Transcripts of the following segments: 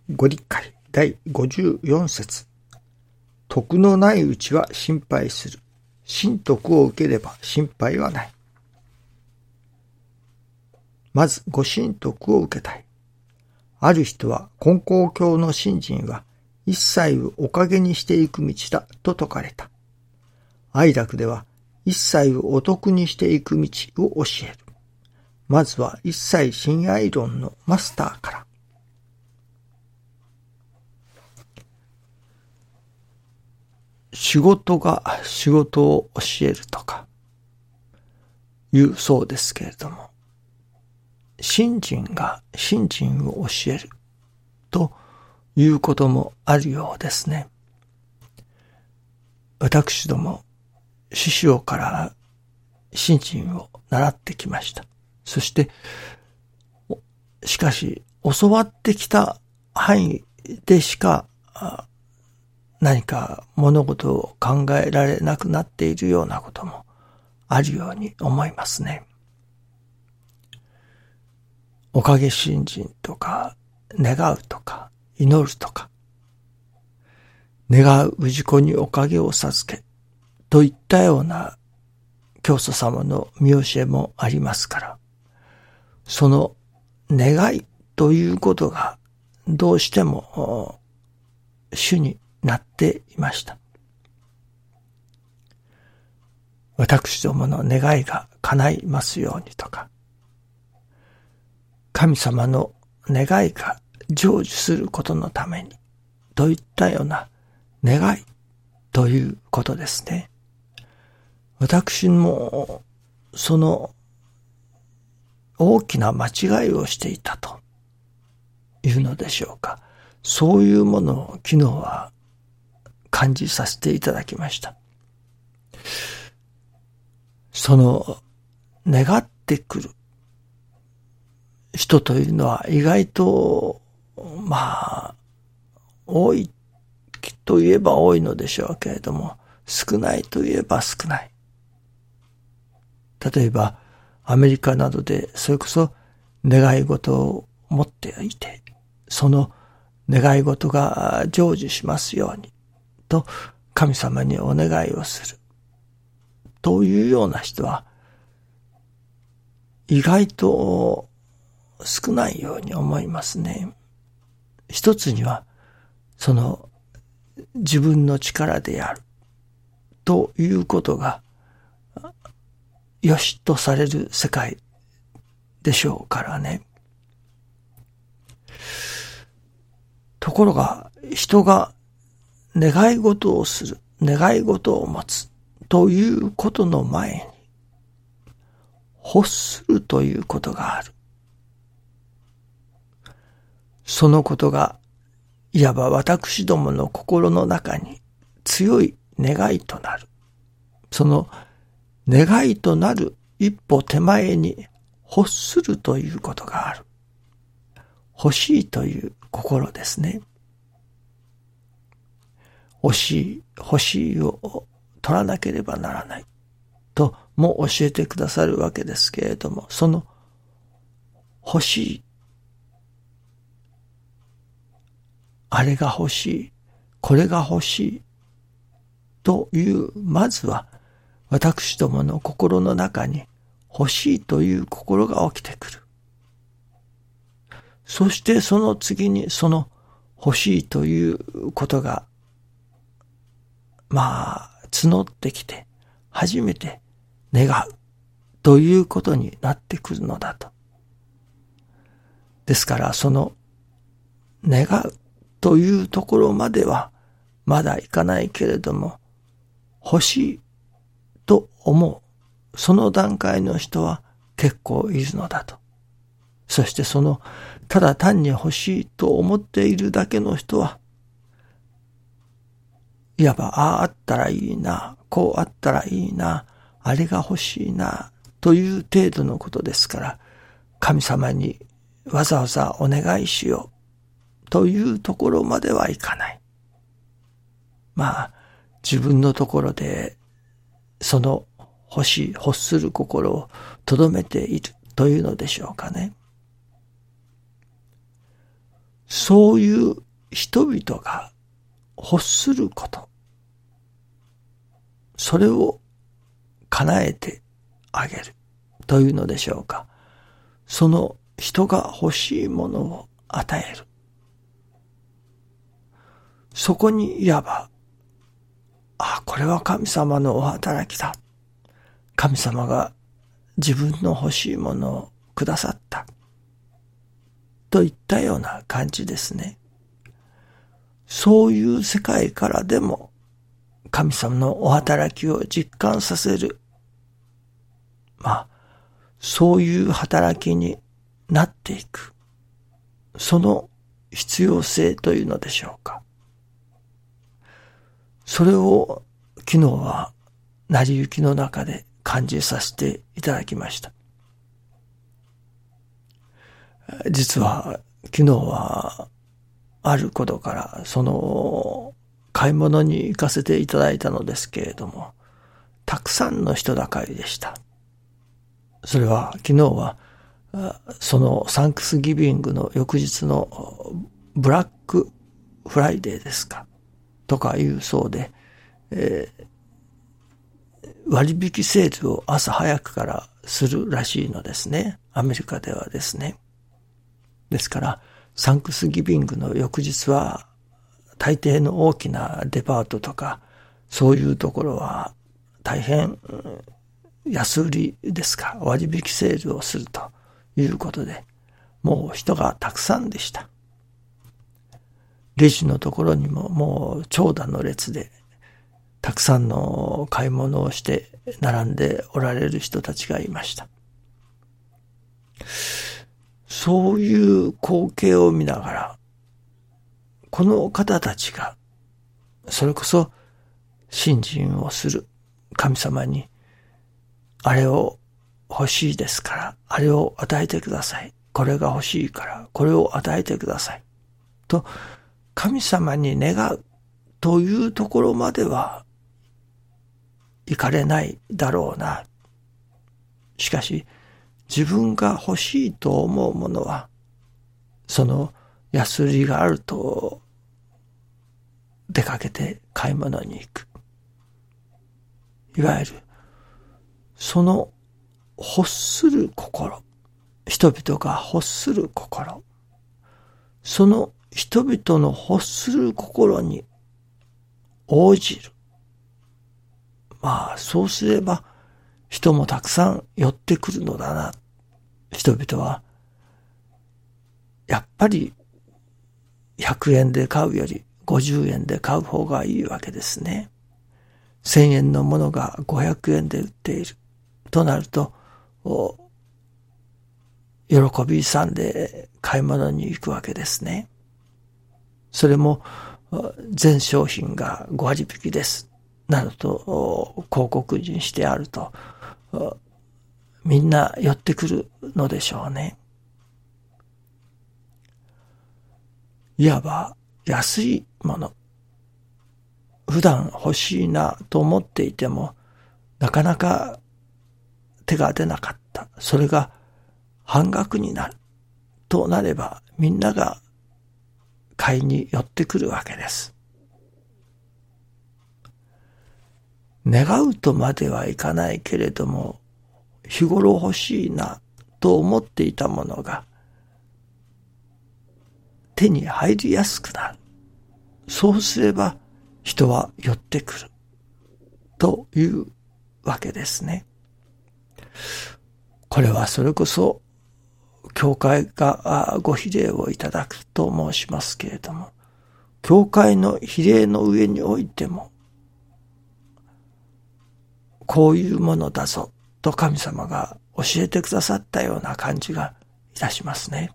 ご理解第54節。徳のないうちは心配する。真徳を受ければ心配はない。まずご神徳を受けたい。ある人は金光教の信心は一切をおかげにしていく道だと説かれた。愛楽では一切をお得にしていく道を教える。まずは一切親愛論のマスターから。仕事が仕事を教えるとかいうそうですけれども、信心が信心を教えるということもあるようですね。私ども師匠から信心を習ってきました。そしてしかし教わってきた範囲でしか何か物事を考えられなくなっているようなこともあるように思いますね。おかげ信心とか願うとか祈るとか、願う氏子におかげを授けといったような教祖様の見教えもありますから、その願いということがどうしても主になっていました。私どもの願いが叶いますようにとか、神様の願いが成就することのためにといったような願いということですね。私もその大きな間違いをしていたというのでしょうか。そういうものを昨日は感じさせていただきました。その願ってくる人というのは意外と多いといえば多いのでしょうけれども、少ないといえば少ない。例えばアメリカなどでそれこそ願い事を持っていて、その願い事が成就しますようにと神様にお願いをするというような人は意外と少ないように思いますね。一つにはその自分の力であるということがよしとされる世界でしょうからね。ところが人が願い事をする、願い事を持つということの前に欲するということがある。そのことがいわば私どもの心の中に強い願いとなる。その願いとなる一歩手前に欲するということがある。欲しいという心ですね。欲しいを取らなければならないとも教えてくださるわけですけれども、その欲しい、あれが欲しい、これが欲しいという、まずは私どもの心の中に欲しいという心が起きてくる。そしてその次にその欲しいということが募ってきて初めて願うということになってくるのだと。ですからその願うというところまではまだいかないけれども、欲しいと思うその段階の人は結構いるのだと。そしてそのただ単に欲しいと思っているだけの人は、いわばあったらいいな、こうあったらいいな、あれが欲しいなという程度のことですから、神様にわざわざお願いしようというところまではいかない。自分のところでその欲する心を留めているというのでしょうかね。 そういう人々が欲すること、それを叶えてあげるというのでしょうか。その人が欲しいものを与える。そこにいわば、これは神様のお働きだ。神様が自分の欲しいものをくださった。といったような感じですね。そういう世界からでも神様のお働きを実感させる。そういう働きになっていく。その必要性というのでしょうか。それを昨日は成り行きの中で感じさせていただきました。実は昨日はあることから買い物に行かせていただいたのですけれども、たくさんの人だかりでした。それは昨日はそのサンクスギビングの翌日のブラックフライデーですかとかいうそうで、割引セールを朝早くからするらしいのですね。アメリカではですね。ですからサンクスギビングの翌日は大抵の大きなデパートとかそういうところは大変安売りですか、割引セールをするということで、もう人がたくさんでした。レジのところにももう長蛇の列でたくさんの買い物をして並んでおられる人たちがいました。そういう光景を見ながら、この方たちがそれこそ信心をする神様に、あれを欲しいですからあれを与えてください、これが欲しいからこれを与えてくださいと神様に願うというところまでは行かれないだろうな。しかし自分が欲しいと思うものは、その安売りがあると出かけて買い物に行く。いわゆるその欲する心、人々が欲する心、その人々の欲する心に応じる。そうすれば人もたくさん寄ってくるのだな。人々はやっぱり100円で買うより50円で買う方がいいわけですね。1000円のものが500円で売っているとなると、喜び勇んで買い物に行くわけですね。それも全商品が5割引きですなどと広告にしてあると、みんな寄ってくるのでしょうね。いわば安いもの、普段欲しいなと思っていてもなかなか手が出なかった、それが半額になるとなれば、みんなが買いに寄ってくるわけです。願うとまではいかないけれども、日頃欲しいなと思っていたものが手に入りやすくなる。そうすれば人は寄ってくるというわけですね。これはそれこそ教会がご比例をいただくと申しますけれども、教会の比例の上においてもこういうものだぞと神様が教えてくださったような感じがいたしますね。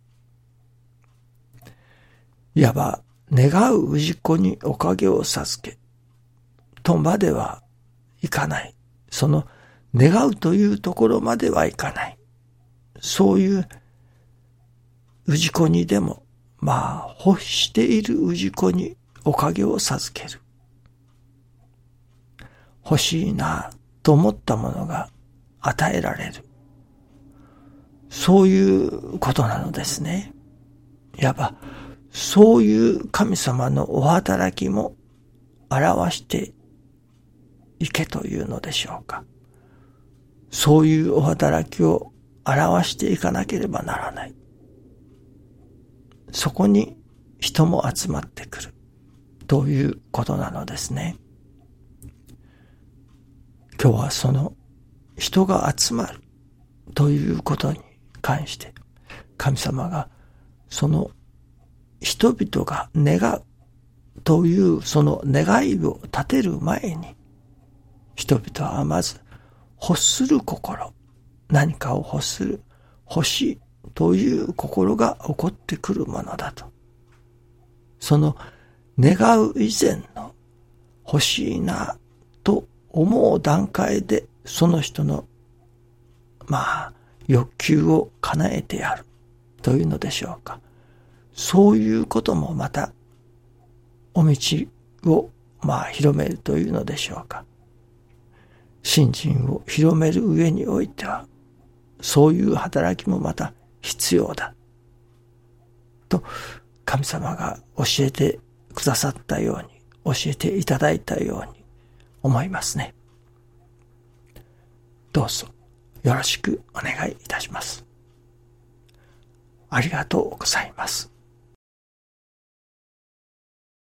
いわば願う氏子におかげを授けとまではいかない。その願うというところまではいかない。そういう氏子にでも、欲している氏子におかげを授ける。欲しいなと思ったものが与えられる。そういうことなのですね。いわばそういう神様のお働きも表していけというのでしょうか。そういうお働きを表していかなければならない。そこに人も集まってくるということなのですね。今日はその人が集まるということに関して神様がその人々が願うというその願いを立てる前に人々はまず欲する心、何かを欲する、欲しいという心が起こってくるものだと。その願う以前の欲しいなと思う段階でその人の欲求を叶えてやるというのでしょうか。そういうこともまたお道を広めるというのでしょうか。信心を広める上においてはそういう働きもまた必要だと神様が教えてくださったように、教えていただいたように思いますね。どうぞよろしくお願いいたします。ありがとうございます。